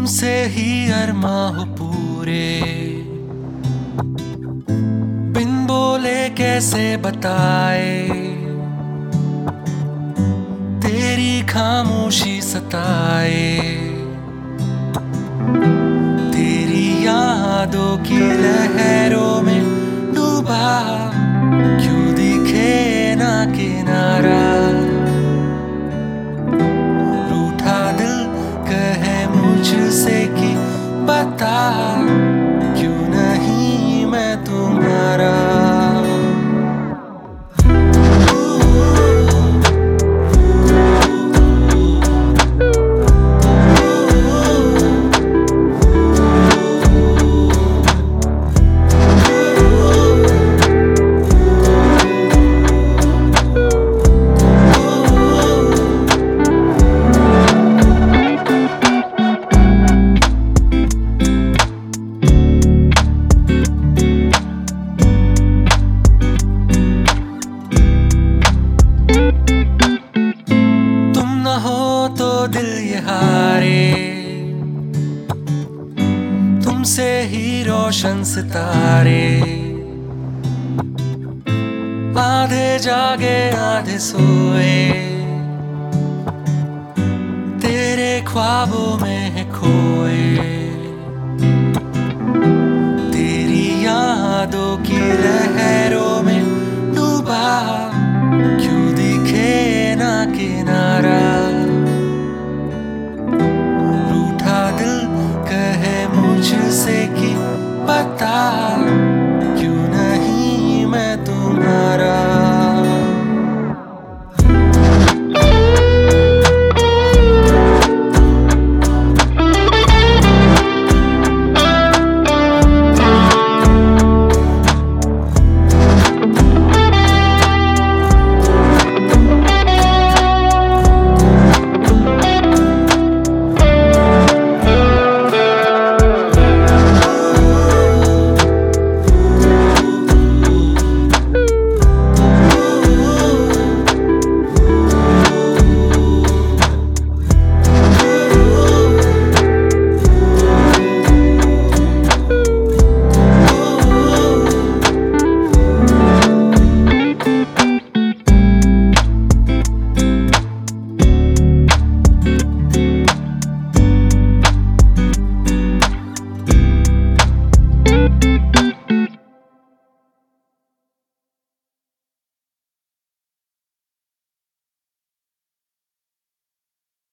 तुमसे ही अरमा हो पूरे, बिन बोले कैसे बताए, तेरी खामोशी सताए, तेरी यादों की लहरों में डूबा, क्यों दिखे ना किनारा। रूठा दिल कहे मुझसे कि बता, क्यों नहीं मैं तुम्हारा। तो दिल ये हारे, तुमसे ही रोशन सितारे, आधे जागे आधे सोए, तेरे ख्वाबों में है खोए, तेरी यादों की लहरों में डूबा, क्यों दिखे ना किनारा।